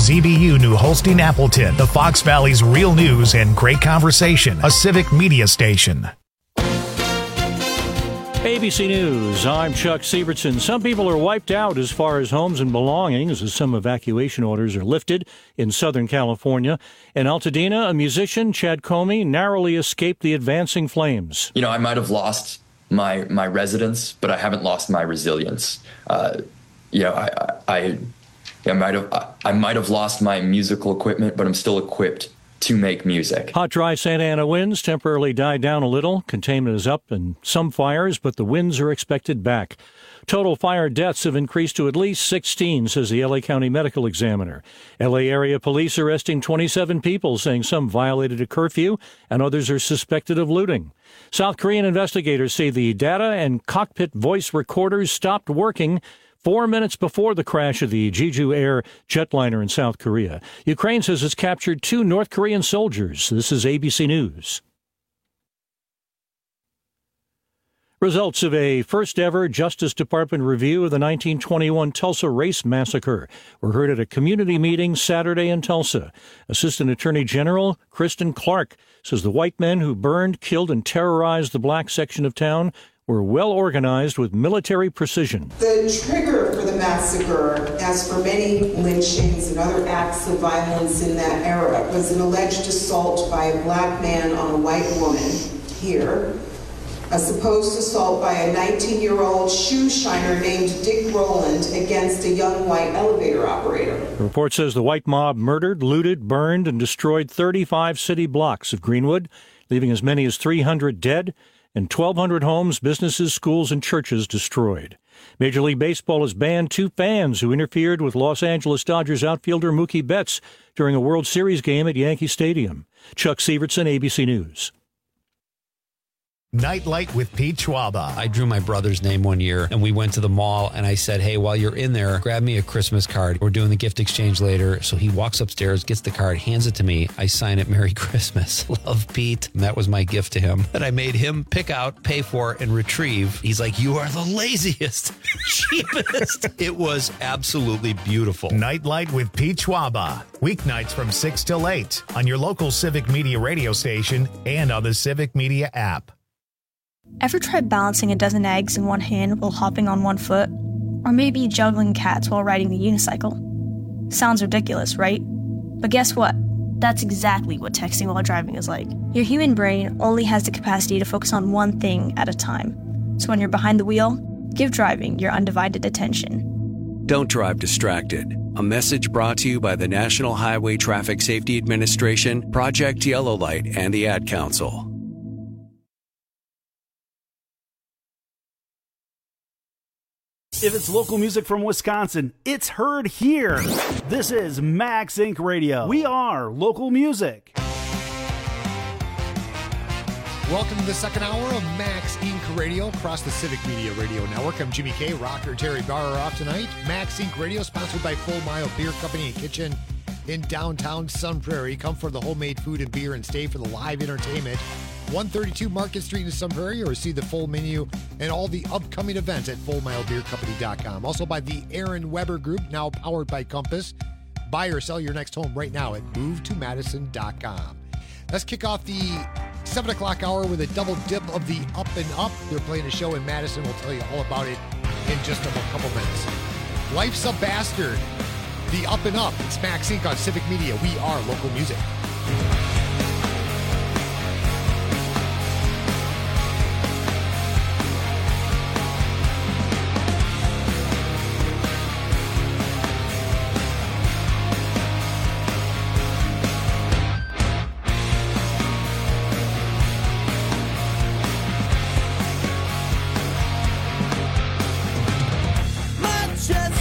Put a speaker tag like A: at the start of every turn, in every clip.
A: WZBU New Holstein Appleton, the Fox Valley's real news and great conversation, a civic media station.
B: ABC News, I'm Chuck Sievertson. Some people are wiped out as far as homes and belongings as some evacuation orders are lifted in Southern California. In Altadena, a musician, Chad Comey, narrowly escaped the advancing flames.
C: You know, I might have lost my residence, but I haven't lost my resilience. I might have lost my musical equipment, but I'm still equipped to make music.
B: Hot, dry Santa Ana winds temporarily died down a little. Containment is up in some fires, but the winds are expected back. Total fire deaths have increased to at least 16, says the L.A. County Medical Examiner. L.A. area police arresting 27 people, saying some violated a curfew and others are suspected of looting. South Korean investigators say the data and cockpit voice recorders stopped working 4 minutes before the crash of the Jeju Air jetliner in South Korea. Ukraine says it's captured 2 North Korean soldiers. This is ABC News. Results of a first-ever Justice Department review of the 1921 Tulsa Race Massacre were heard at a community meeting Saturday in Tulsa. Assistant Attorney General Kristen Clark says the white men who burned, killed, and terrorized the black section of town were well organized with military precision.
D: The trigger for the massacre, as for many lynchings and other acts of violence in that era, was an alleged assault by a black man on a white woman here, a supposed assault by a 19-year-old shoe shiner named Dick Rowland against a young white elevator operator.
B: The report says the white mob murdered, looted, burned, and destroyed 35 city blocks of Greenwood, leaving as many as 300 dead and 1,200 homes, businesses, schools, and churches destroyed. Major League Baseball has banned 2 fans who interfered with Los Angeles Dodgers outfielder Mookie Betts during a World Series game at Yankee Stadium. Chuck Sievertson, ABC News.
A: Nightlight with Pete Schwaba.
E: I drew my brother's name one year, and we went to the mall, and I said, hey, while you're in there, grab me a Christmas card. We're doing the gift exchange later. So he walks upstairs, gets the card, hands it to me. I sign it, Merry Christmas. Love, Pete. And that was my gift to him that I made him pick out, pay for, and retrieve. He's like, you are the laziest, cheapest. It was absolutely beautiful.
A: Nightlight with Pete Schwaba. Weeknights from 6 till 8 on your local Civic Media radio station and on the Civic Media app.
F: Ever tried balancing a dozen eggs in one hand while hopping on one foot? Or maybe juggling cats while riding the unicycle? Sounds ridiculous, right? But guess what? That's exactly what texting while driving is like. Your human brain only has the capacity to focus on one thing at a time. So when you're behind the wheel, give driving your undivided attention.
G: Don't drive distracted. A message brought to you by the National Highway Traffic Safety Administration, Project Yellow Light, and the Ad Council.
H: If it's local music from Wisconsin, it's heard here. This is Max Inc. Radio. We are local music.
I: Welcome to the second hour of Max Inc. Radio across the Civic Media Radio Network. I'm Jimmy K. Rocker Terry Barr are off tonight. Max Inc. Radio, sponsored by Full Mile Beer Company and Kitchen in downtown Sun Prairie. Come for the homemade food and beer and stay for the live entertainment. 132 Market Street in Sun Prairie, or see the full menu and all the upcoming events at FullMileBeerCompany.com. Also by the Aaron Weber Group, now powered by Compass. Buy or sell your next home right now at MoveToMadison.com. Let's kick off the 7 o'clock hour with a double dip of the Up and Up. They're playing a show in Madison. We'll tell you all about it in just a couple minutes. Life's a Bastard, the Up and Up. It's Max Inc. on Civic Media. We are local music.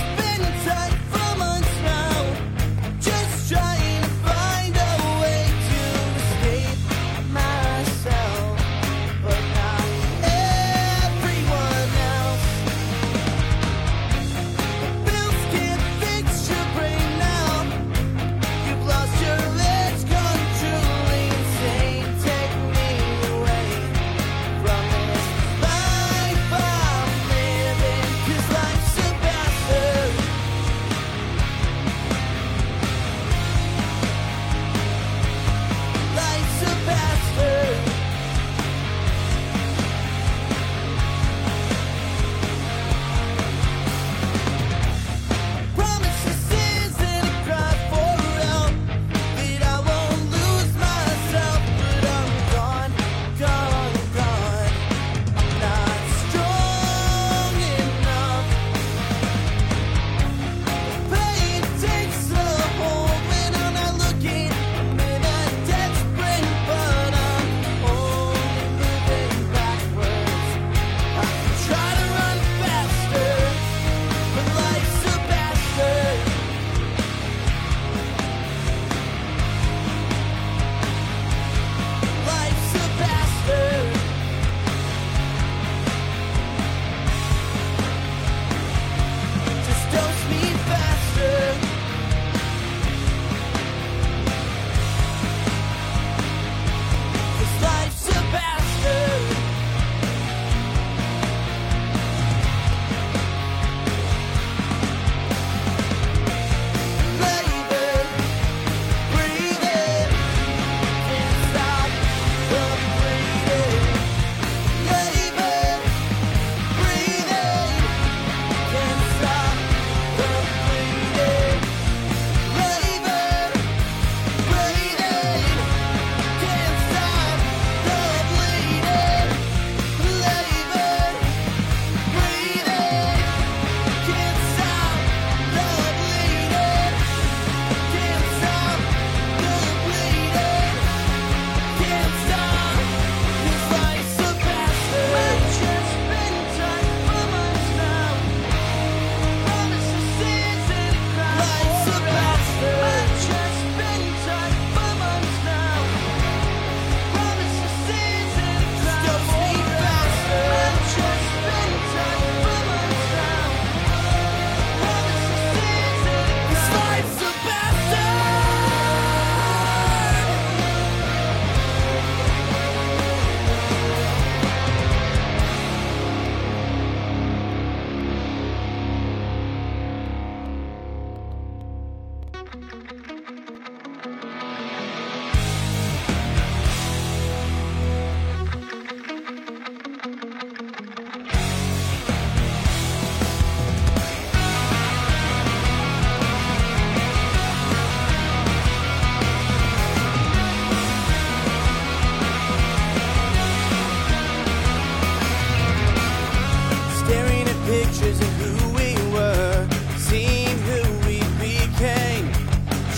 J: From us now, just trying to find a way to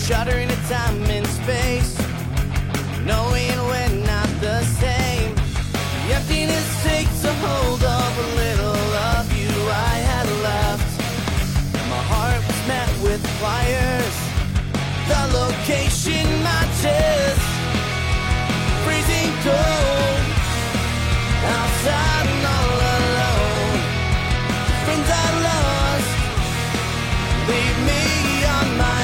J: shuddering at time and space, knowing we're not the same. The emptiness takes a hold of a little of you I had left. My heart was met with fires. The location matches. Freezing cold. Outside and all alone. Friends I lost. Leave me on my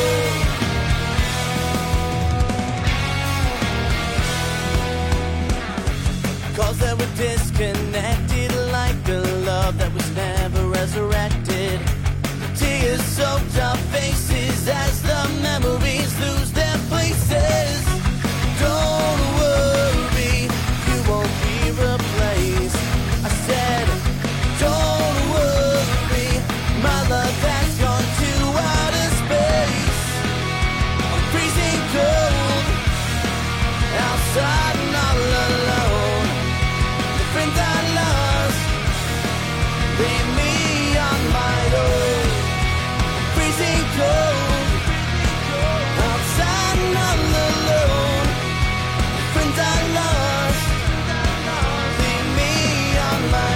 J: own. Calls that were disconnected, like a love that was never resurrected. Tears soaked our faces as the memories lose their places. Don't worry, you won't be replaced. I said, don't worry, my love has gone to outer space. I'm freezing cold, outside and all alone. The friends I lost, leave me on my own. Freezing cold, outside and all alone. Friends I lost, leave me on my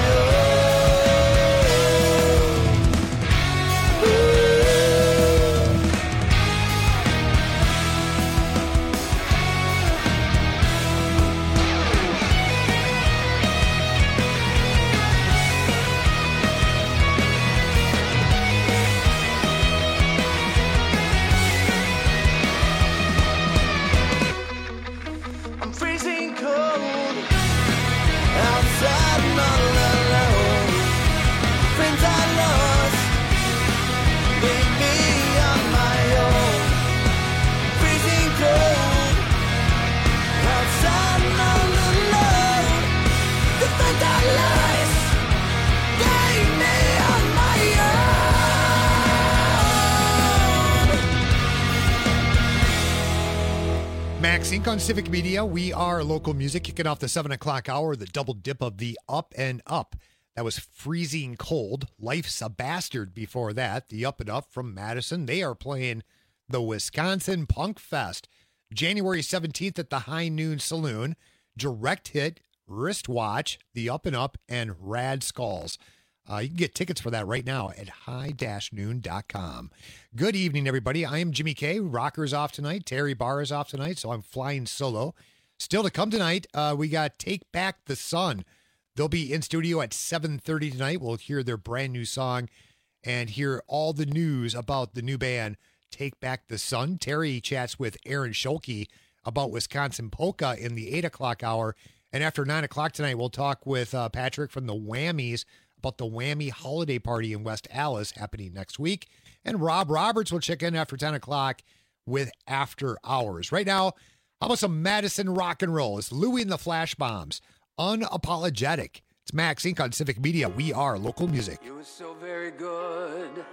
I: Max Inc. on Civic Media. We are local music, kicking off the 7 o'clock hour, the double dip of the Up and Up. That was Freezing Cold. Life's a Bastard before that. The Up and Up from Madison. They are playing the Wisconsin Punk Fest. January 17th at the High Noon Saloon. Direct Hit, Wristwatch, the Up and Up, and Rad Skulls. You can get tickets for that right now at high-noon.com. Good evening, everybody. I am Jimmy K. Rocker's off tonight. Terry Barr is off tonight, so I'm flying solo. Still to come tonight, we got Take Back the Sun. They'll be in studio at 7:30 tonight. We'll hear their brand new song and hear all the news about the new band, Take Back the Sun. Terry chats with Aaron Scholke about Wisconsin Polka in the 8 o'clock hour. And after 9 o'clock tonight, we'll talk with Patrick from the Whammies about the Whammy Holiday Party in West Allis happening next week. And Rob Roberts will check in after 10 o'clock with After Hours. Right now, how about some Madison rock and roll? It's Louie and the Flash Bombs, Unapologetic. It's Max Inc. on Civic Media. We are local music.
K: You were so very good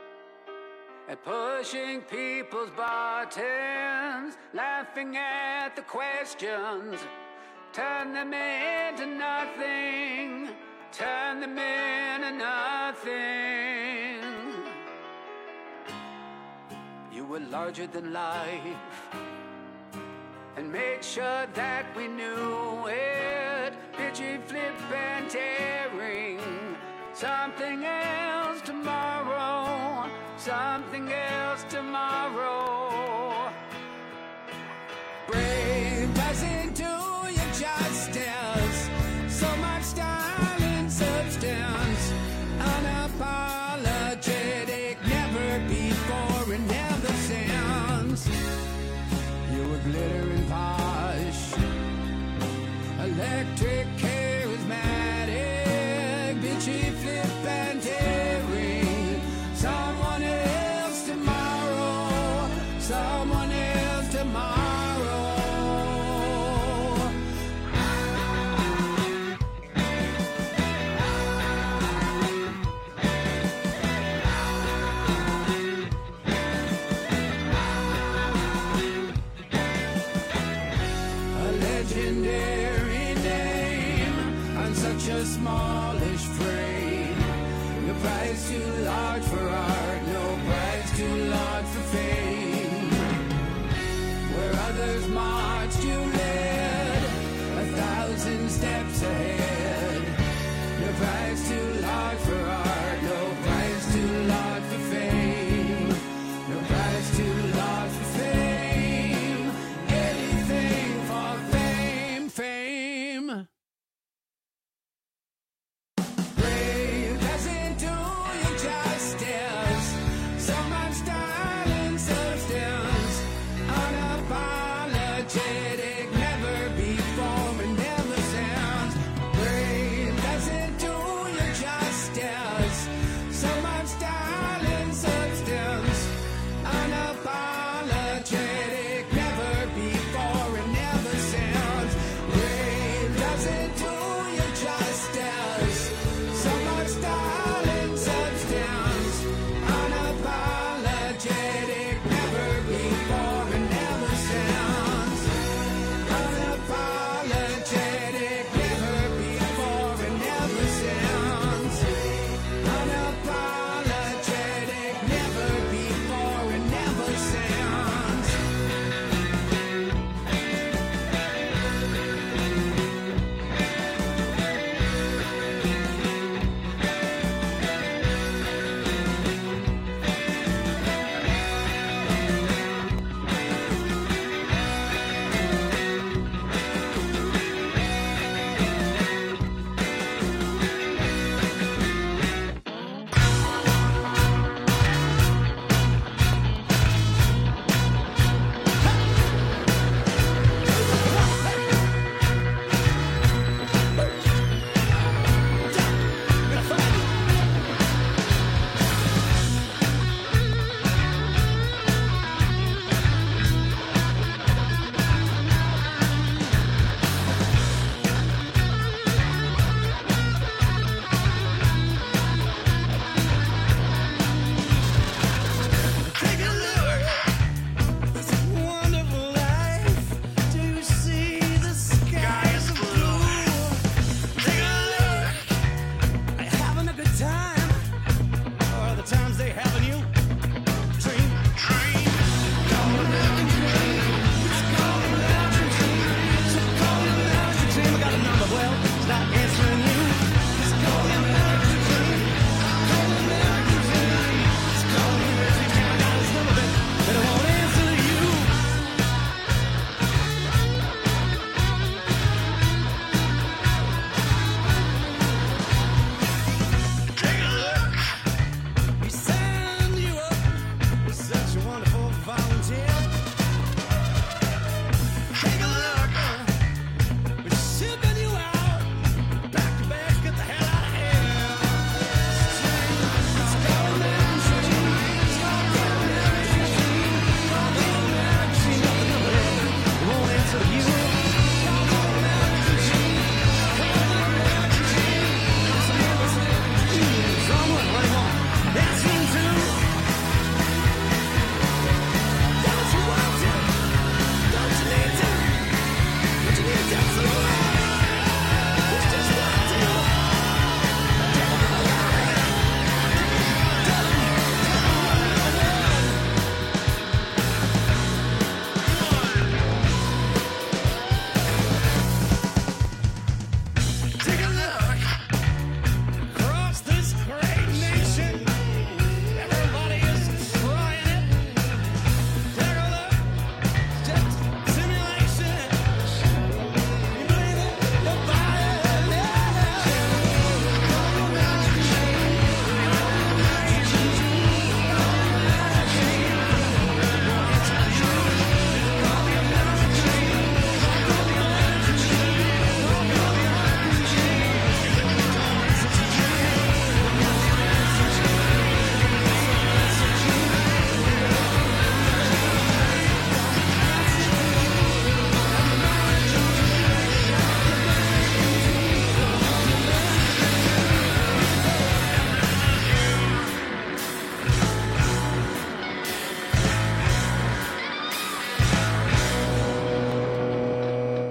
K: at pushing people's buttons, laughing at the questions, turn them into nothing. Turn them into nothing. You were larger than life and made sure that we knew it. Pitching, flip, and tearing. Something else tomorrow. Something else tomorrow. Brave, passing to your justice. So much time and substance. Unapologetic, never before and never since. You were glitter and polish, electric, charismatic, bitchy, flip and tearing. Someone else tomorrow. Someone else tomorrow. A smallish frame. No price too large for art, no price too large for fame.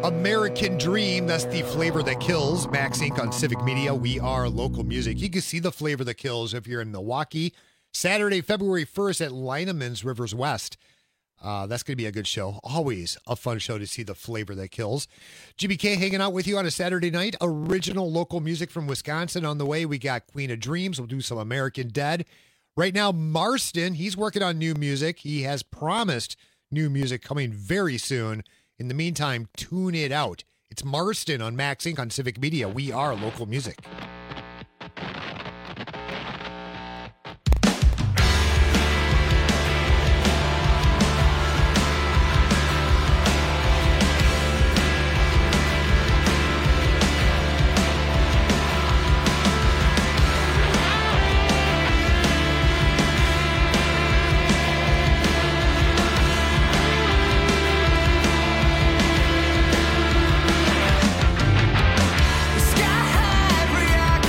I: American Dream, that's the Flavor That Kills. Max Inc. on Civic Media. We are local music. You can see the Flavor That Kills if you're in Milwaukee. Saturday, February 1st at Lineman's Rivers West. That's going to be a good show. Always a fun show to see the Flavor That Kills. GBK hanging out with you on a Saturday night. Original local music from Wisconsin on the way. We got Queen of Dreams. We'll do some American Dead. Right now, Marston, he's working on new music. He has promised new music coming very soon. In the meantime, tune it out. It's Marston on Max Inc. on Civic Media. We are local music.
K: Sky high reaction.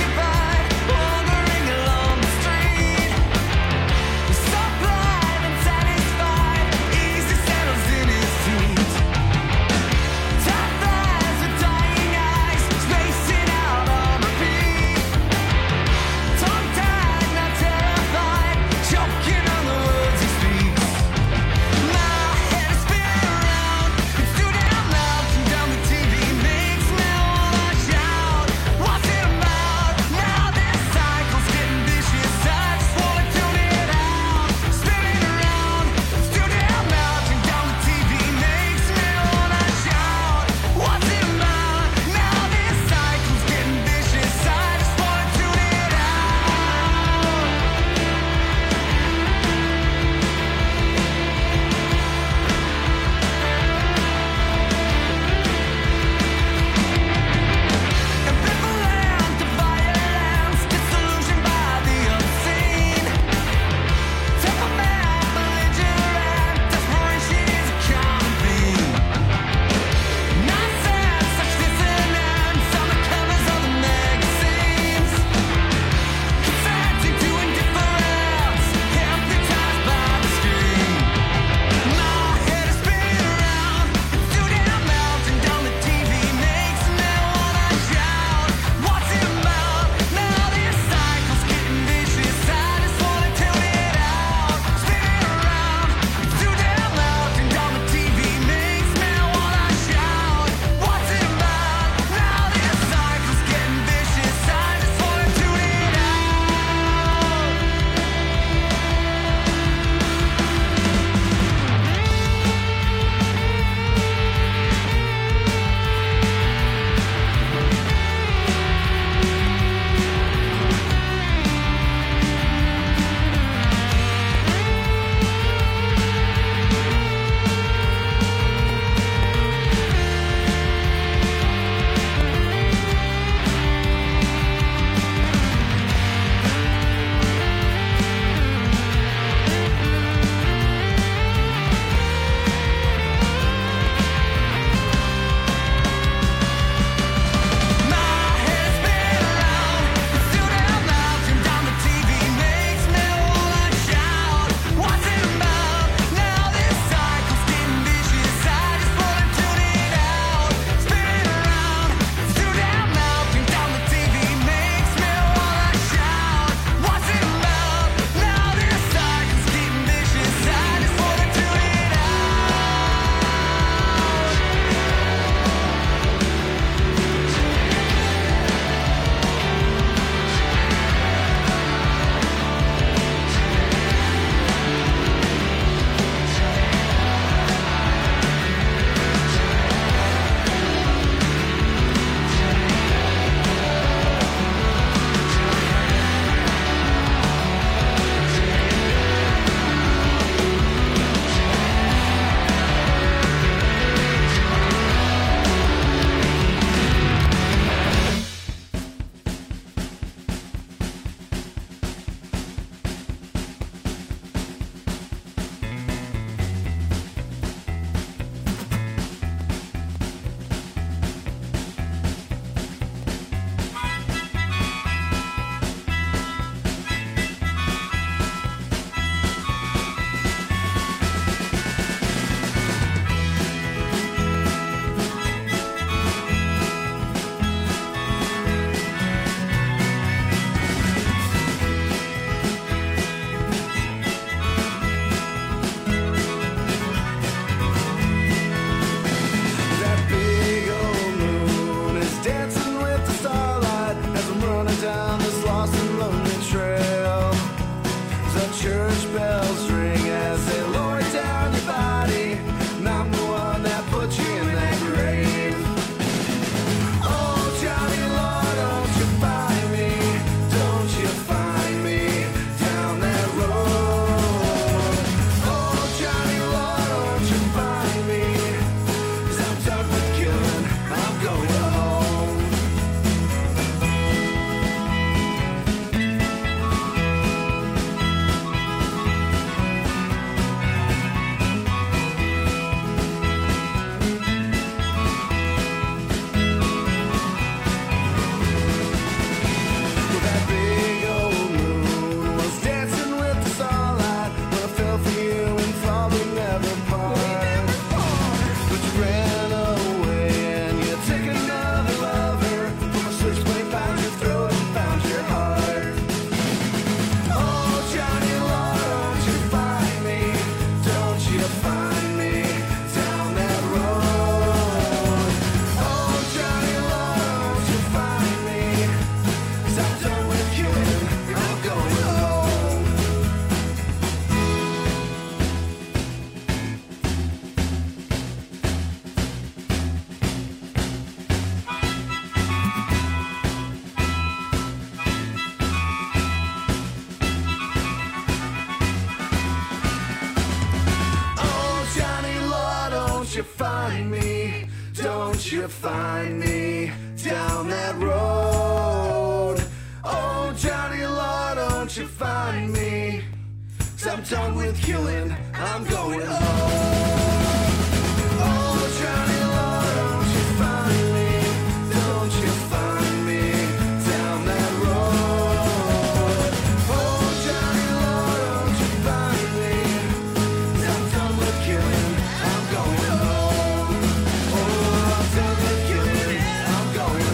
K: you find me, don't you find me down that road. Oh, Johnny Law, don't you find me, 'cause I'm done with killing, I'm going home. Oh, Johnny Law, don't you find me, don't you find me down that road. Oh, Johnny Law, don't you find me, 'cause I'm done with killing, I'm going home. Oh, I'm done with killing, I'm going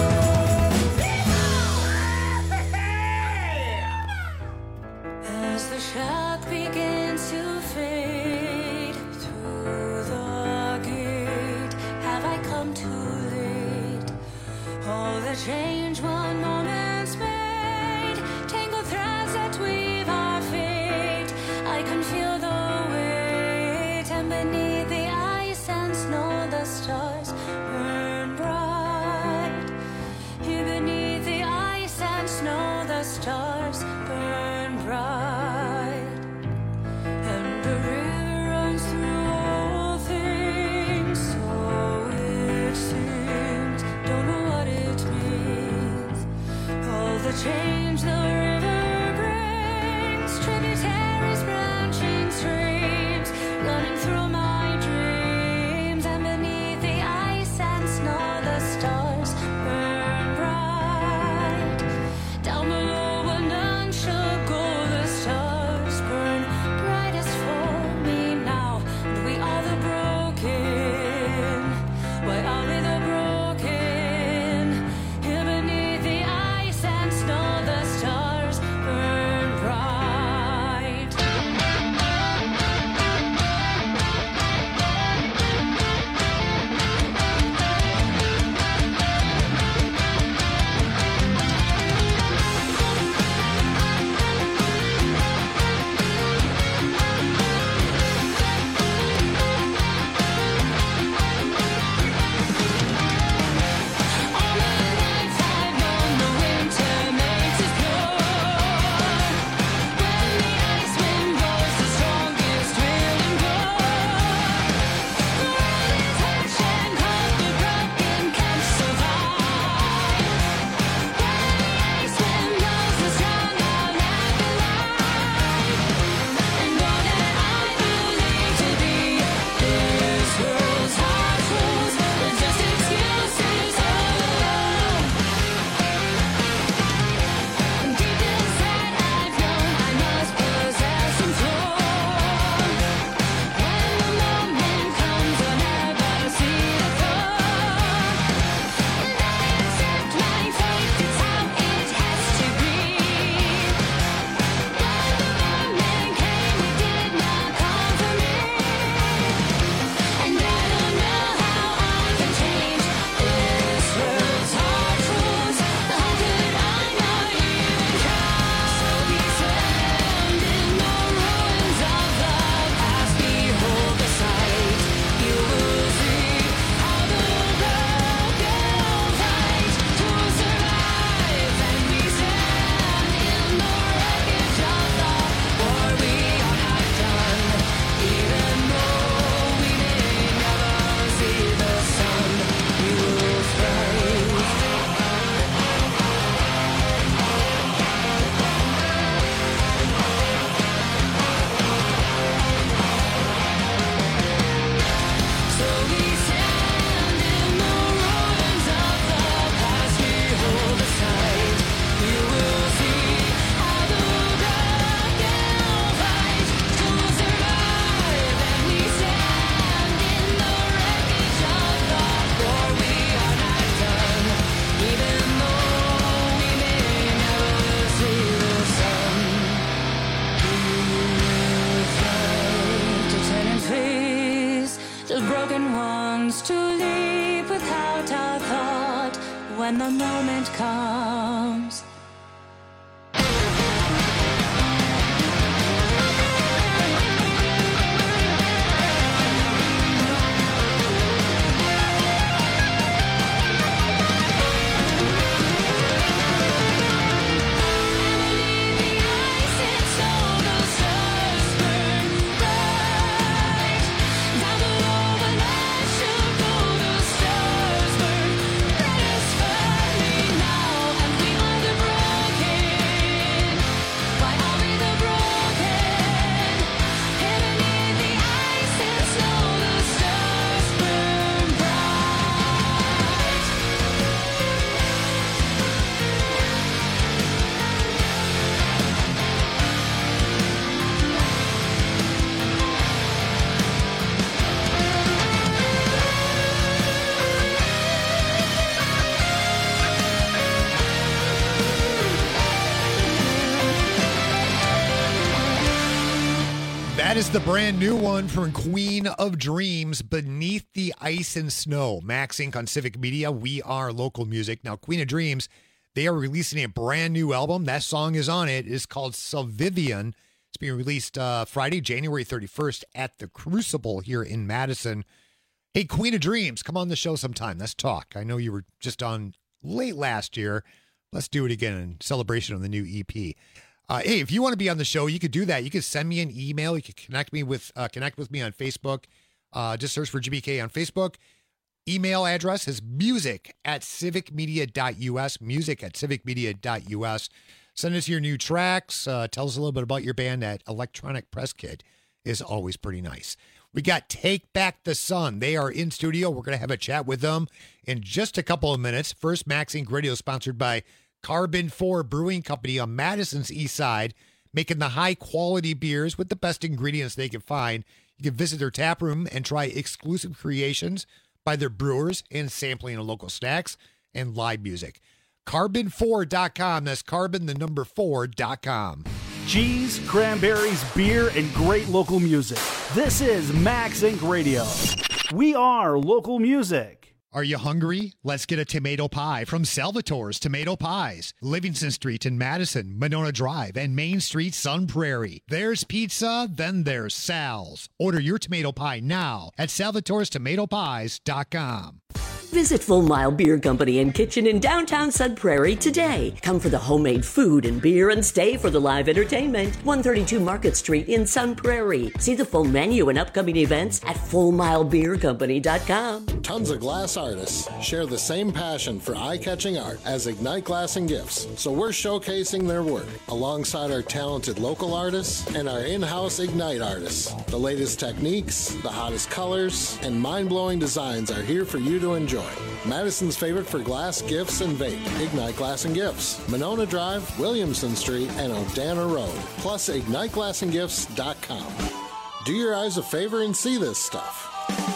K: home.
L: As the shock begins to fade through the gate, have I come too late? All the change one moment's made, tangled threads that weave our fate. I can feel the weight, and beneath the ice and snow the stars burn bright. Here beneath the ice and snow the stars burn bright. And the river runs through all things, so it seems. Don't know what it means. All the change the river brings, tributaries, branching streams, running through my dreams. And beneath the ice and snow the stars burn bright. Down below where none shall go, the stars burn brightest for me now. And we are the broken. Why are we the broken? Here beneath the ice and snow the stars burn bright. All my life I've known the winter makes us pure. When the ice wind blows, the strongest will endure. When touch and cold, the broken can survive. When the ice wind blows, the strong are left alive. And all that I believe to be this world's hard truths are just excuses all alone. Deep inside I've known I must possess some throne. When the moment comes, I'll never see the throne. And I accept my fate, it's how it has to be. When the moment came, it did not come for me. And I don't know how I can change this world's hard truths. How could I not even try? So we stand in the ruins of the past. Behold the sight. You will see how the broken fight to survive. And we stand in the wreckage of the war we are not done. Even though we may never see the sun, we will thrive. So we stand in the ruins of the past. Behold the sight. You will see how the broken fight to survive. And we stand in the wreckage of the war we are not done. Even though we may never see the sun, we will fight to turn and face the broken ones, to leap without a thought when the moment comes. Down below when
I: is the brand new one from Queen of Dreams, Beneath the Ice and Snow. Max Inc. on Civic Media. We are local music. Now, Queen of Dreams, they are releasing a brand new album. That song is on it. It's called Salvivian. It's being released Friday, January 31st at the Crucible here in Madison. Hey, Queen of Dreams, come on the show sometime. Let's talk. I know you were just on late last year. Let's do it again in celebration of the new EP. Hey, if you want to be on the show, you could do that. You could send me an email. You could connect with me on Facebook. Just search for GBK on Facebook. Email address is music@civicmedia.us. Music@civicmedia.us. Send us your new tracks. Tell us a little bit about your band. At Electronic Press Kit is always pretty nice. We got Take Back the Sun. They are in studio. We're going to have a chat with them in just a couple of minutes. First, Max Inc. Radio, sponsored by Carbon 4 Brewing Company on Madison's east side, making the high-quality beers with the best ingredients they can find. You can visit their tap room and try exclusive creations by their brewers and sampling of local snacks and live music. Carbon4.com. That's carbon4.com.
H: Cheese, cranberries, beer, and great local music. This is Max Inc. Radio. We are local music.
I: Are you hungry? Let's get a tomato pie from Salvatore's Tomato Pies. Livingston Street in Madison, Monona Drive, and Main Street, Sun Prairie. There's pizza, then there's Sal's. Order your tomato pie now at salvatorestomatopies.com.
M: Visit Full Mile Beer Company and Kitchen in downtown Sun Prairie today. Come for the homemade food and beer and stay for the live entertainment. 132 Market Street in Sun Prairie. See the full menu and upcoming events at fullmilebeercompany.com.
N: Tons of glass artists share the same passion for eye-catching art as Ignite Glass and Gifts, so we're showcasing their work alongside our talented local artists and our in-house Ignite artists. The latest techniques, the hottest colors, and mind-blowing designs are here for you to enjoy. Madison's favorite for glass, gifts, and vape. Ignite Glass and Gifts. Monona Drive, Williamson Street, and Odana Road. Plus, IgniteGlassandGifts.com. Do your eyes a favor and see this stuff.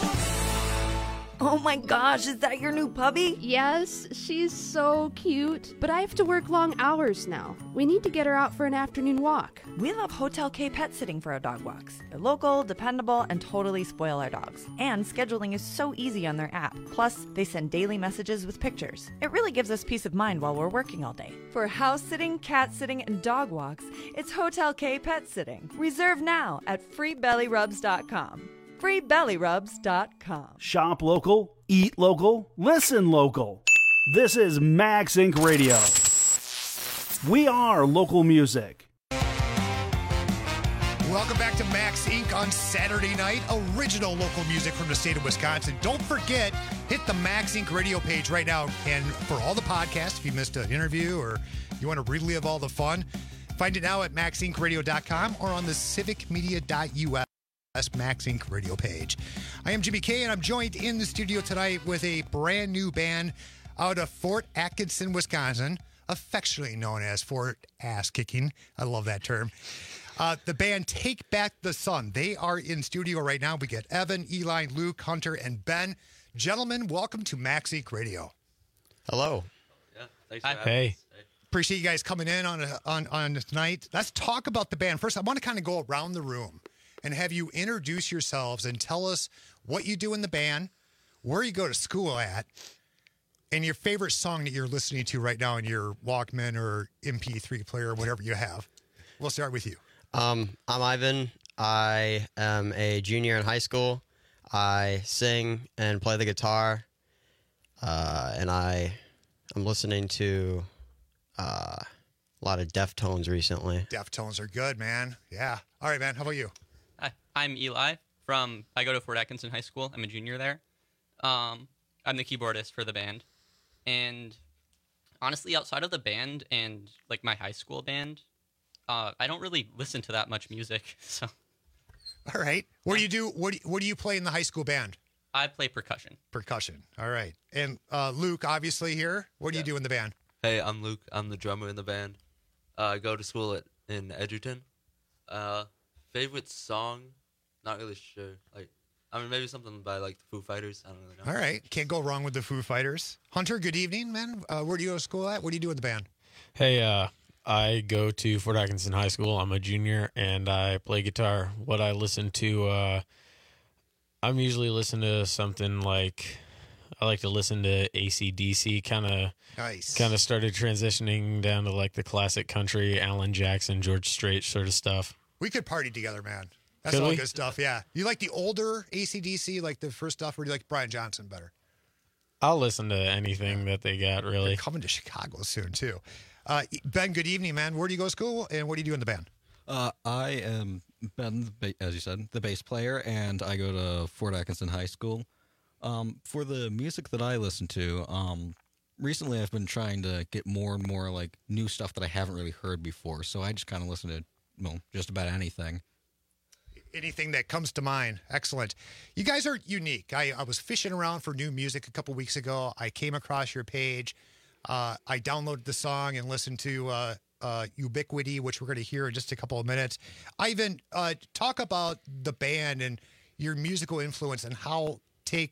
O: Oh my gosh, is that your new puppy?
P: Yes, she's so cute. But I have to work long hours now. We need to get her out for an afternoon walk.
O: We love Hotel K Pet Sitting for our dog walks. They're local, dependable, and totally spoil our dogs. And scheduling is so easy on their app. Plus, they send daily messages with pictures. It really gives us peace of mind while we're working all day. For house sitting, cat sitting, and dog walks, it's Hotel K Pet Sitting. Reserve now at freebellyrubs.com. freebellyrubs.com.
H: Shop local, eat local, listen local. This is Max Inc. Radio. We are local music.
I: Welcome back to Max Inc. on Saturday night. Original local music from the state of Wisconsin. Don't forget, hit the Max Inc. radio page right now. And for all the podcasts, if you missed an interview or you want to relive all the fun, find it now at maxincradio.com or on the civicmedia.us. Max Inc. radio page. I am Jimmy K, and I'm joined in the studio tonight with a brand new band out of Fort Atkinson, Wisconsin, affectionately known as Fort Ass Kicking. I love that term. The band Take Back the Sun. They are in studio right now. We get Evan, Eli, Luke, Hunter, and Ben. Gentlemen, welcome to Max Inc. Radio.
Q: Hello.
R: Yeah, thanks for having
E: Hey.
R: us.
I: Appreciate you guys coming in on tonight. Let's talk about the band. First, I want to kind of go around the room and have you introduce yourselves and tell us what you do in the band, where you go to school at, and your favorite song that you're listening to right now in your Walkman or MP3 player or whatever you have. We'll start with you.
Q: I'm Ivan. I am a junior in high school. I sing and play the guitar, and I'm listening to a lot of Deftones recently.
I: Deftones are good, man. Yeah. All right, man. How about you?
R: Hi, I'm Eli I go to Fort Atkinson High School. I'm a junior there. I'm the keyboardist for the band. And honestly, outside of the band and like my high school band, I don't really listen to that much music. So,
I: all right. What do you do? What do you play in the high school band?
R: I play percussion.
I: Percussion. All right. And Luke, obviously here. What do you do in the band?
S: Hey, I'm Luke. I'm the drummer in the band. I go to school in Edgerton. Favorite song? Not really sure. Maybe something by the Foo Fighters. I don't really know.
I: All right. Can't go wrong with the Foo Fighters. Hunter, good evening, man. Where do you go to school at? What do you do in the band?
T: Hey, I go to Fort Atkinson High School. I'm a junior, and I play guitar. What I listen to, I'm usually listening to something like, I like to listen to AC/DC, kind of started transitioning down to like the classic country, Alan Jackson, George Strait sort of stuff.
I: We could party together, man. That's all good stuff, yeah. You like the older AC/DC, like the first stuff, or do you like Brian Johnson better?
T: I'll listen to anything that they got, really.
I: They're coming to Chicago soon, too. Ben, good evening, man. Where do you go to school, and what do you do in the band?
U: I am Ben, as you said, the bass player, and I go to Fort Atkinson High School. For the music that I listen to, recently I've been trying to get more and more like new stuff that I haven't really heard before, so I just kind of listen to, well, just about anything.
I: Anything that comes to mind. Excellent. You guys are unique. I was fishing around for new music a couple weeks ago. I came across your page. I downloaded the song and listened to Ubiquity, which we're going to hear in just a couple of minutes. Ivan, talk about the band and your musical influence and how Take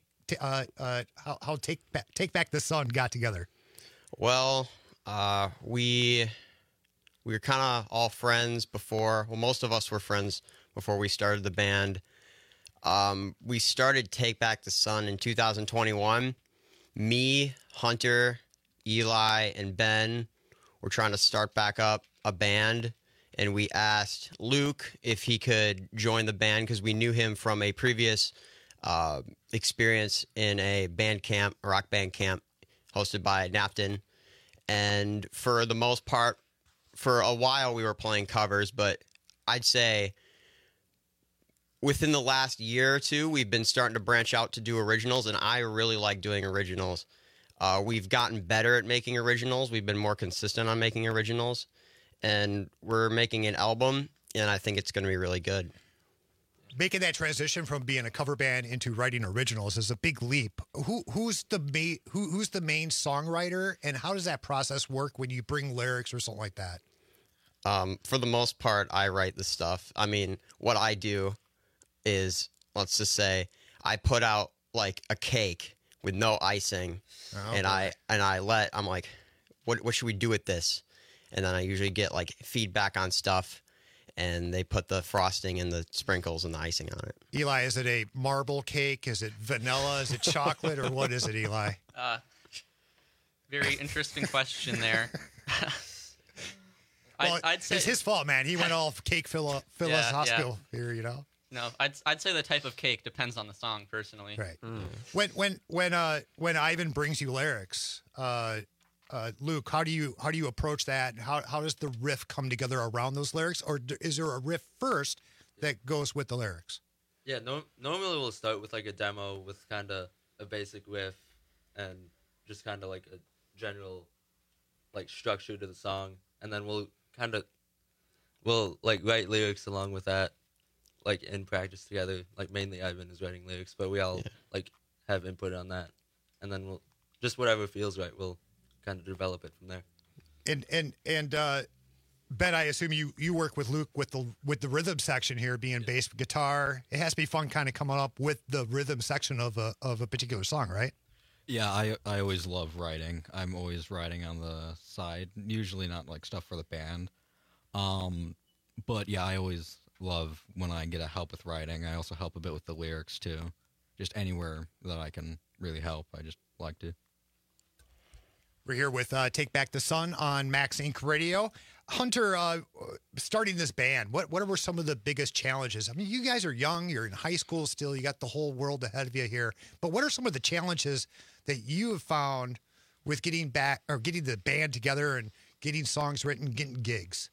I: Back the Sun got together.
Q: Well, we were kind of all friends before. Well, most of us were friends before we started the band. We started Take Back the Sun in 2021. Me, Hunter, Eli, and Ben were trying to start back up a band, and we asked Luke if he could join the band because we knew him from a previous experience in a band camp, a rock band camp hosted by Napton. And for the most part, for a while we were playing covers, but I'd say within the last year or two, we've been starting to branch out to do originals, and I really like doing originals. We've gotten better at making originals. We've been more consistent on making originals, and we're making an album, and I think it's going to be really good.
I: Making that transition from being a cover band into writing originals is a big leap. Who's the main songwriter, and how does that process work when you bring lyrics or something like that?
Q: For the most part, I write the stuff. I mean, what I do is, let's just say, I put out like a cake with no icing, and I'm like, what should we do with this? And then I usually get like feedback on stuff, and they put the frosting and the sprinkles and the icing on it.
I: Eli, is it a marble cake? Is it vanilla? Is it chocolate? Or what is it, Eli?
R: Very interesting question there.
I: Well,
R: I'd say
I: it's his fault, man. He went all cake philosophical here, you know.
R: No, I'd say the type of cake depends on the song, personally.
I: Right. When Ivan brings you lyrics, Luke, how do you approach that? How does the riff come together around those lyrics, or is there a riff first that goes with the lyrics?
S: Yeah, normally we'll start with like a demo with kind of a basic riff and just kind of like a general like structure to the song, and then we'll like write lyrics along with that, like in practice together. Like mainly Ivan is writing lyrics, but we all like have input on that, and then we'll just whatever feels right, we'll kind of develop it from there.
I: And Ben, I assume you work with Luke with the rhythm section here, being bass guitar. It has to be fun, kind of coming up with the rhythm section of a particular song, right?
U: Yeah, I always love writing. I'm always writing on the side, usually not like stuff for the band. But yeah, I always love when I get a help with writing. I also help a bit with the lyrics too. Just anywhere that I can really help, I just like to.
I: We're here with Take Back the Sun on Max Inc. Radio. Hunter, starting this band, what were some of the biggest challenges? I mean, you guys are young, you're in high school still, you got the whole world ahead of you here. But what are some of the challenges that you have found with getting the band together and getting songs written, getting gigs?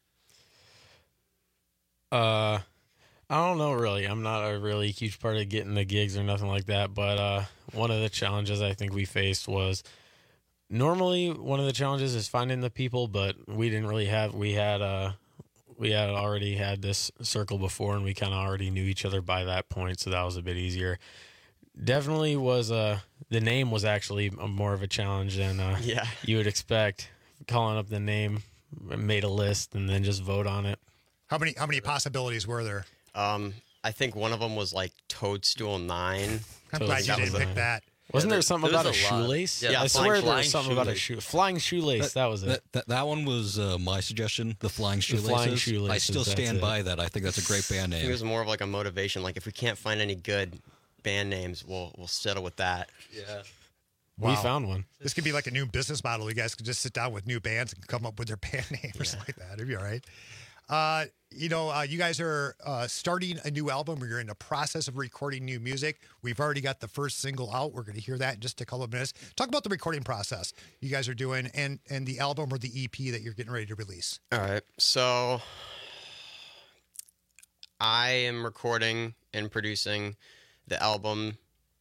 T: I don't know, really. I'm not a really huge part of getting the gigs or nothing like that. But one of the challenges I think we faced was, normally one of the challenges is finding the people, but we didn't really have. We had already had this circle before, and we kind of already knew each other by that point, so that was a bit easier. Definitely was the name was actually more of a challenge than you would expect. Calling up the name, made a list, and then just vote on it.
I: How many possibilities were there?
Q: I think one of them was like Toadstool 9.
I: I'm glad you didn't pick that.
T: Wasn't there something about a
S: there's a lot.
T: shoelace?
S: Yeah,
T: I swear there was
S: flying
T: something about a flying shoelace. That was it.
U: That one was my suggestion, the Flying Shoelaces.
T: Flying Shoelaces,
U: I still
T: that's
U: stand
T: it.
U: by that. I think that's a great band
Q: I think it
U: name.
Q: was more of like a motivation. Like if we can't find any good band names, we'll settle with that.
S: Yeah.
T: We found one.
C: This could be like a new business model. You guys could just sit down with new bands and come up with their band name or something like that. It'd be all right. You guys are starting a new album, or you're in the process of recording new music. We've already got the first single out. We're going to hear that in just a couple of minutes. Talk about the recording process you guys are doing and the album or the EP that you're getting ready to release.
Q: All right. So I am recording and producing the album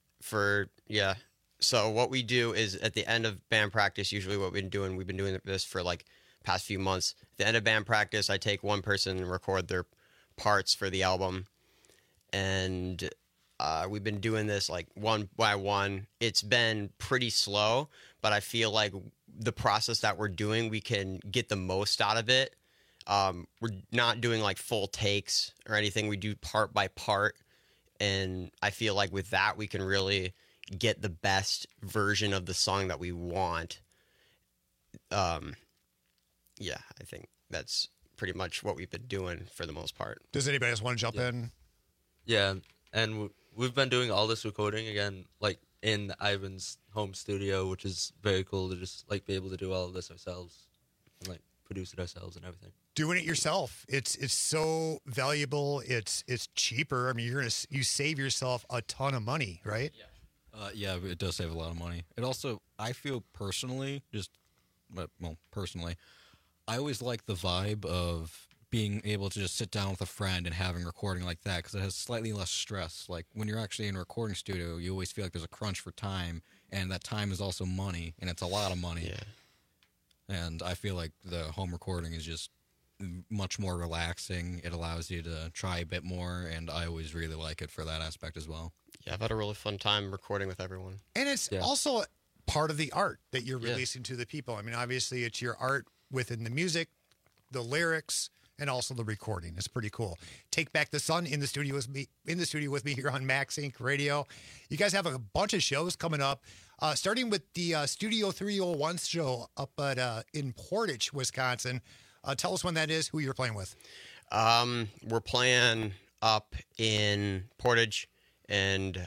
Q: So what we do is at the end of band practice, usually what we've been doing this for like past few months. At the end of band practice, I take one person and record their parts for the album. And we've been doing this like one by one. It's been pretty slow, but I feel like the process that we're doing, we can get the most out of it. We're not doing like full takes or anything. We do part by part. And I feel like with that, we can really get the best version of the song that we want. I think that's pretty much what we've been doing for the most part.
C: Does anybody else want to jump in?
S: Yeah, and we've been doing all this recording again, like in Ivan's home studio, which is very cool to just like be able to do all of this ourselves and like produce it ourselves and everything.
C: Doing it yourself, it's so valuable. It's cheaper. I mean, you save yourself a ton of money, right?
U: Yeah, it does save a lot of money. It also, I feel personally, I always like the vibe of being able to just sit down with a friend and having recording like that, because it has slightly less stress. Like when you're actually in a recording studio, you always feel like there's a crunch for time, and that time is also money, and it's a lot of money. Yeah. And I feel like the home recording is just much more relaxing. It allows you to try a bit more, and I always really like it for that aspect as well.
Q: Yeah, I've had a really fun time recording with everyone.
C: And it's also part of the art that you're releasing to the people. I mean, obviously, it's your art within the music, the lyrics, and also the recording. It's pretty cool. Take Back the Sun in the studio with me here on Max Inc. Radio. You guys have a bunch of shows coming up, starting with the Studio 301 show up at in Portage, Wisconsin. Tell us when that is, who you're playing with.
Q: We're playing up in Portage, and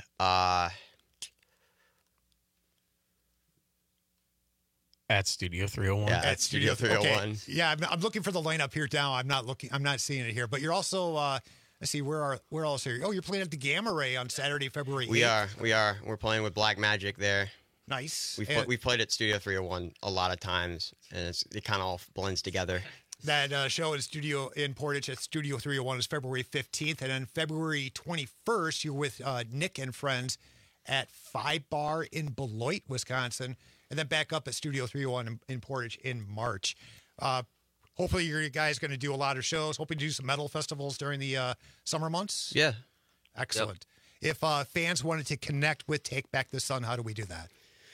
T: at Studio 301.
Q: Yeah, at Studio 301.
C: Okay. Yeah, I'm looking for the lineup here now. I'm not seeing it here. But you're also let's see, where else are you? Oh, you're playing at the Gamma Ray on Saturday, February 8th.
Q: We are. We're playing with Black Magic there.
C: Nice.
Q: We've played at Studio 301 a lot of times, and it kind of all blends together.
C: That show in Portage at Studio 301 is February 15th. And then February 21st, you're with Nick and friends at 5 Bar in Beloit, Wisconsin. And then back up at Studio 301 in Portage in March. Hopefully you guys going to do a lot of shows. Hoping to do some metal festivals during the summer months.
Q: Yeah.
C: Excellent. Yep. If fans wanted to connect with Take Back the Sun, how do we do that?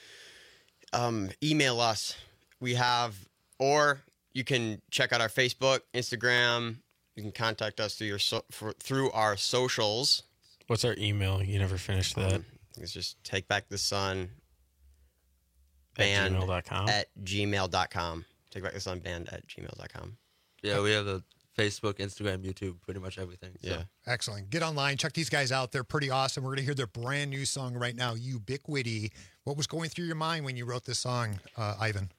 Q: Email us. Or you can check out our Facebook, Instagram. You can contact us through our socials.
T: What's our email? You never finished that.
Q: It's just Take Back the Sun band at gmail.com. Take Back the Sun band at gmail.com.
S: Yeah, we have a Facebook, Instagram, YouTube, pretty much everything. So.
Q: Yeah.
C: Excellent. Get online. Check these guys out. They're pretty awesome. We're going to hear their brand new song right now, Ubiquity. What was going through your mind when you wrote this song, Ivan?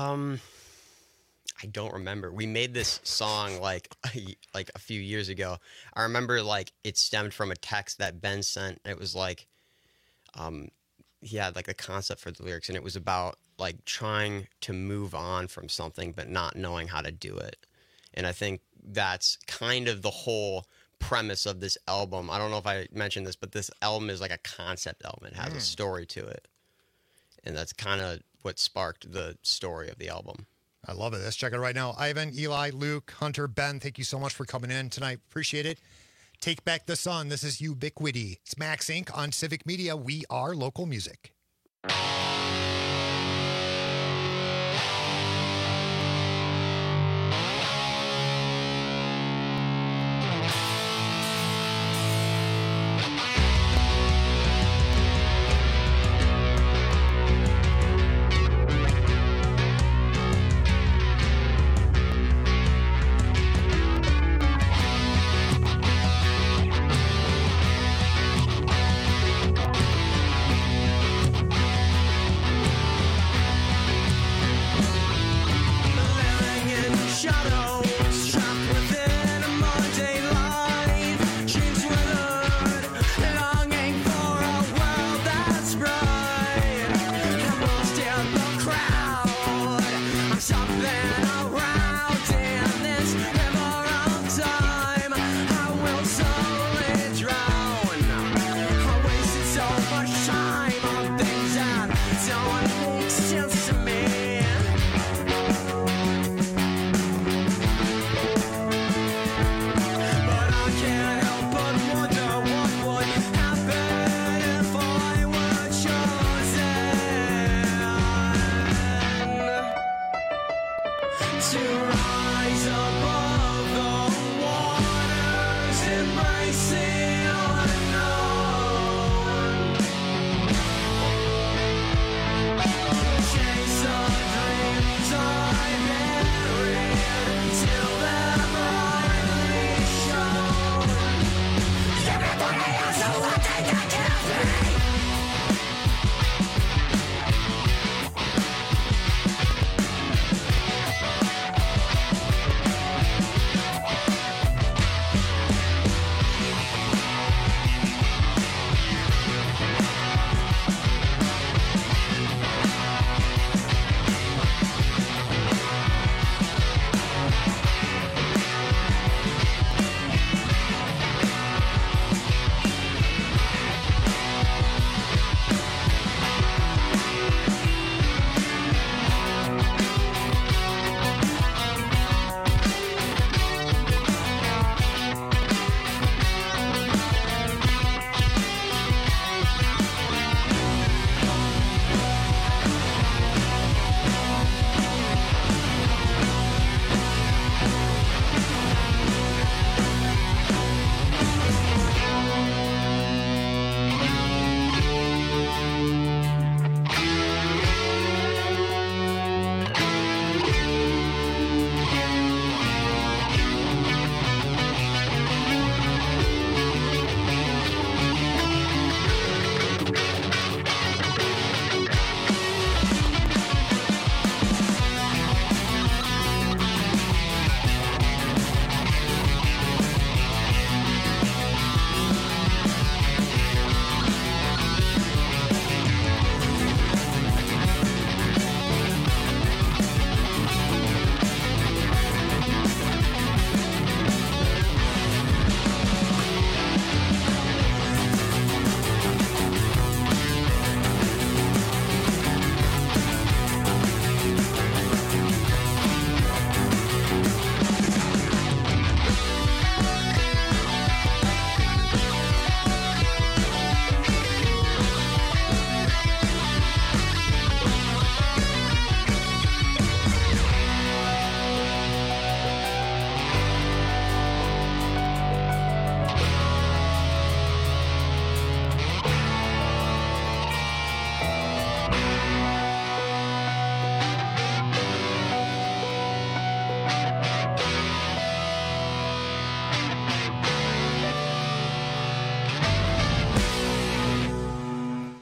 Q: I don't remember. We made this song like a few years ago. I remember like it stemmed from a text that Ben sent. It was like, he had like a concept for the lyrics, and it was about like trying to move on from something but not knowing how to do it. And I think that's kind of the whole premise of this album. I don't know if I mentioned this, but this album is like a concept album. It has a story to it. And that's kind of what sparked the story of the album.
C: I love it. Let's check it right now. Ivan, Eli, Luke, Hunter, Ben, thank you so much for coming in tonight. Appreciate it. Take Back the Sun. This is Ubiquity. It's Max Inc. on Civic Media. We are local music.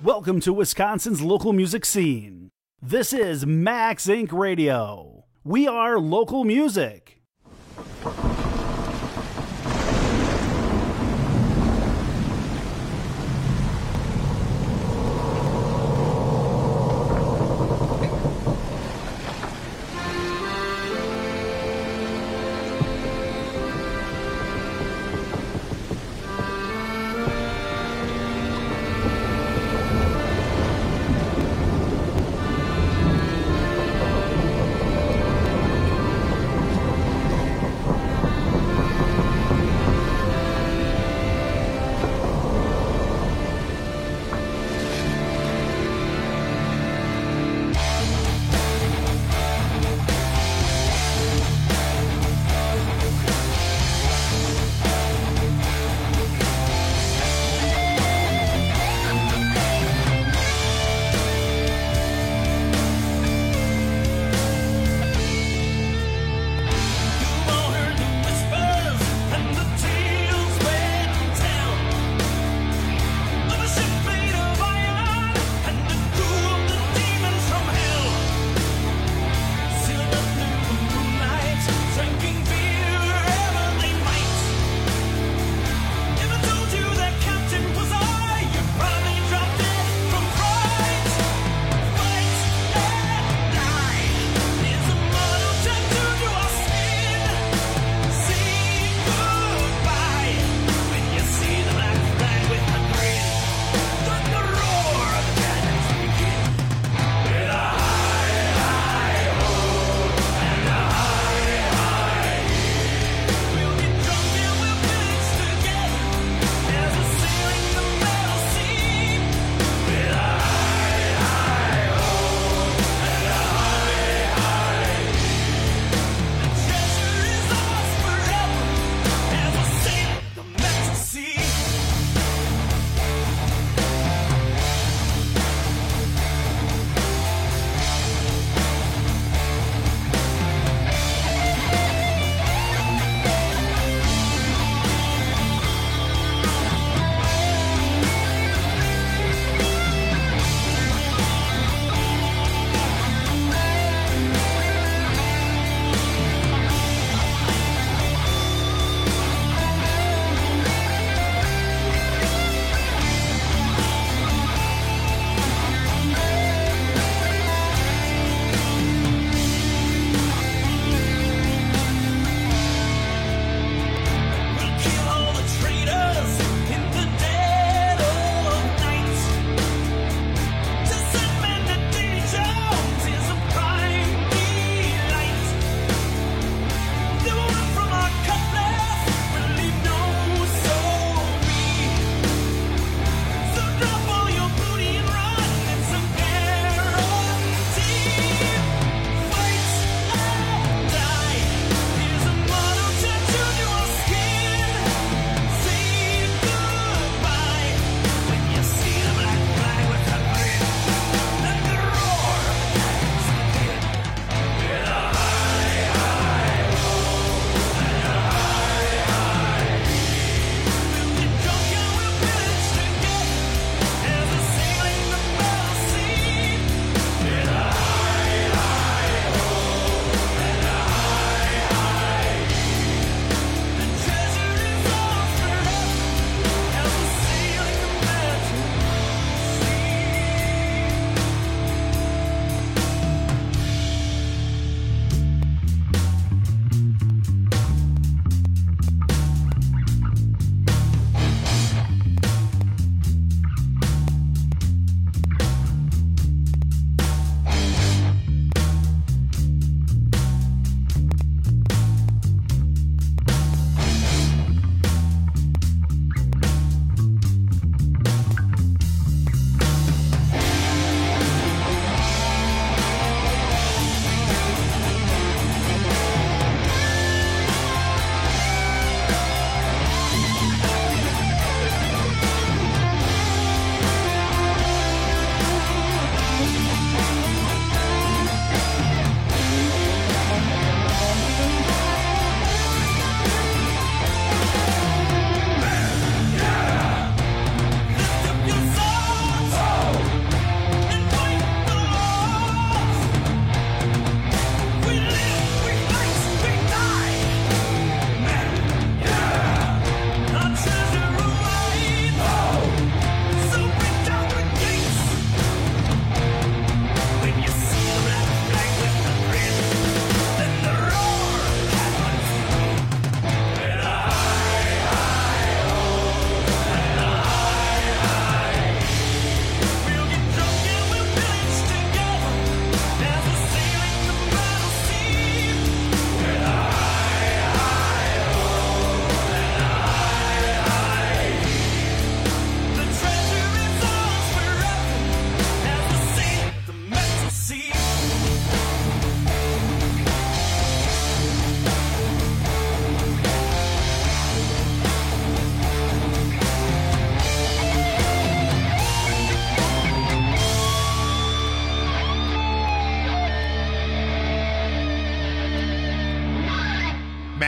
H: Welcome to Wisconsin's local music scene. This is Max Inc. Radio. We are local music.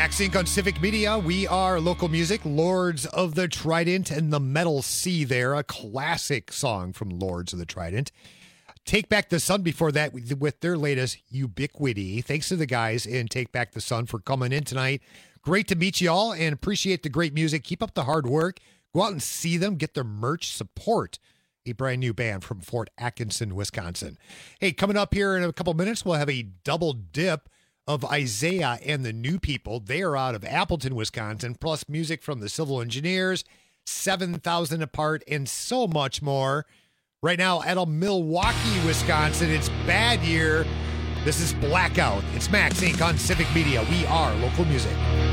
I: Max Inc. on Civic Media. We are local music, Lords of the Trident and the Metal Sea there, a classic song from Lords of the Trident. Take Back the Sun before that with their latest Ubiquity. Thanks to the guys in Take Back the Sun for coming in tonight. Great to meet you all and appreciate the great music. Keep up the hard work. Go out and see them. Get their merch. Support a brand new band from Fort Atkinson, Wisconsin. Hey, coming up here in a couple minutes, we'll have a double dip of Isaiah and the New People. They are out of Appleton, Wisconsin, plus music from the Civil Engineers, 7,000 Apart, and so much more. Right now out of Milwaukee, Wisconsin, it's Bad Year. This is Blackout. It's Max Inc. on Civic Media. We are local music.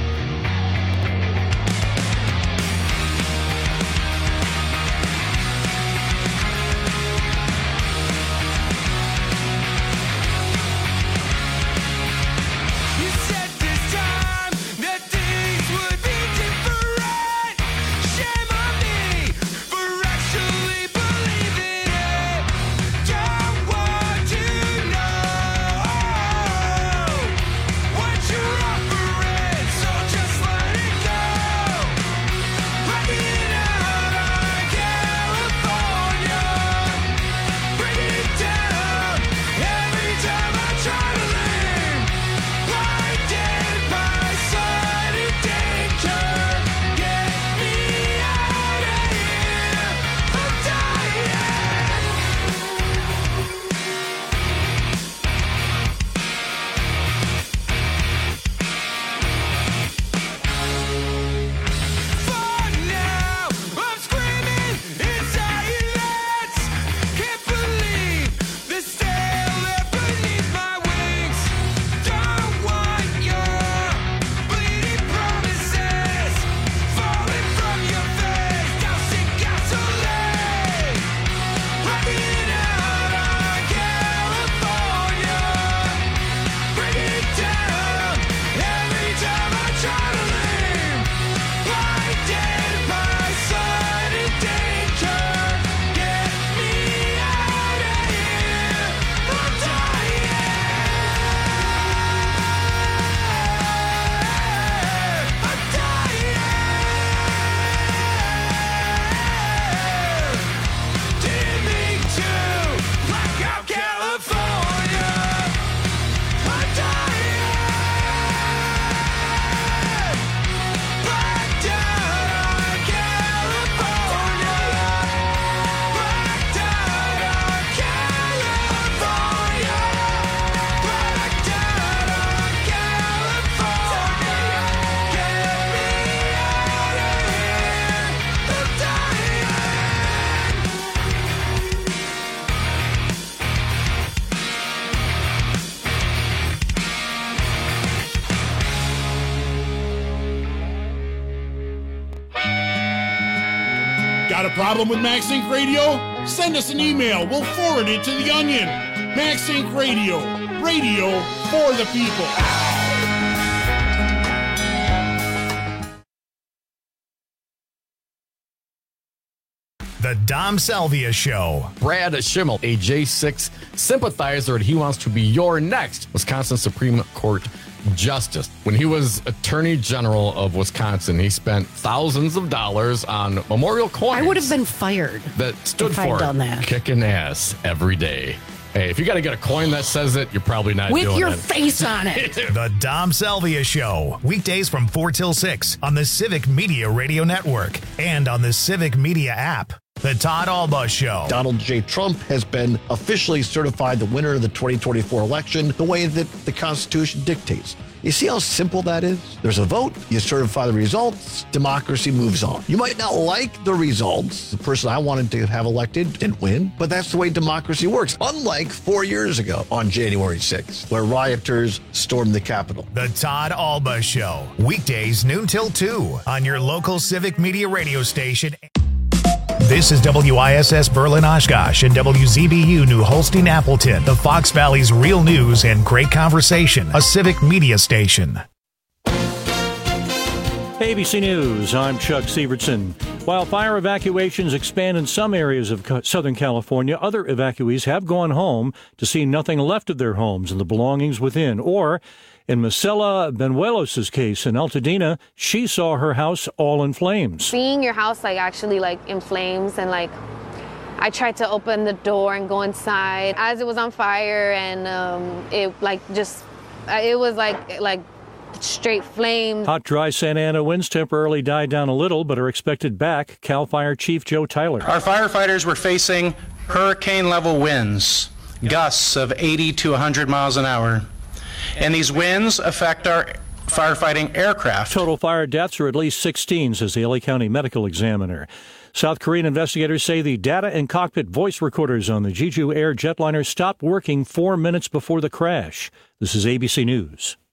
D: Got a problem with Max Inc. Radio? Send us an email. We'll forward it to the Onion. Max Inc. Radio. Radio for the people.
A: The Dom Salvia Show.
V: Brad Schimmel, a J6 sympathizer, and he wants to be your next Wisconsin Supreme Court Justice. When he was Attorney General of Wisconsin, he spent thousands of dollars on memorial coins.
W: I would have been fired.
V: That stood
W: if
V: for
W: I'd done that.
V: Kicking ass every day. Hey, if you got to get a coin that says it, you're probably not
W: with
V: doing
W: your
V: it.
W: face on it.
A: The Dom Salvia Show. Weekdays from 4 till 6 on the Civic Media Radio Network and on the Civic Media app. The Todd Alba Show.
X: Donald J. Trump has been officially certified the winner of the 2024 election the way that the Constitution dictates. You see how simple that is? There's a vote, you certify the results, democracy moves on. You might not like the results. The person I wanted to have elected didn't win, but that's the way democracy works. Unlike 4 years ago on January 6th, where rioters stormed the Capitol.
A: The Todd Alba Show. Weekdays noon till 2 on your local Civic Media radio station. This is WISS Berlin Oshkosh and WZBU New Holstein Appleton, the Fox Valley's real news and great conversation, a civic media station.
B: ABC News, I'm Chuck Sievertson. While fire evacuations expand in some areas of Southern California, other evacuees have gone home to see nothing left of their homes and the belongings within, or In Marcela Benuelos' case in Altadena, she saw her house all in flames.
F: Seeing your house actually in flames, and I tried to open the door and go inside as it was on fire, and it was like straight flames.
B: Hot, dry Santa Ana winds temporarily died down a little, but are expected back. CAL FIRE Chief Joe Tyler.
G: Our firefighters were facing hurricane-level winds, gusts of 80 to 100 miles an hour. And these winds affect our firefighting aircraft.
B: Total fire deaths are at least 16, says the LA County Medical Examiner. South Korean investigators say the data and cockpit voice recorders on the Jeju Air jetliner stopped working 4 minutes before the crash. This is ABC News.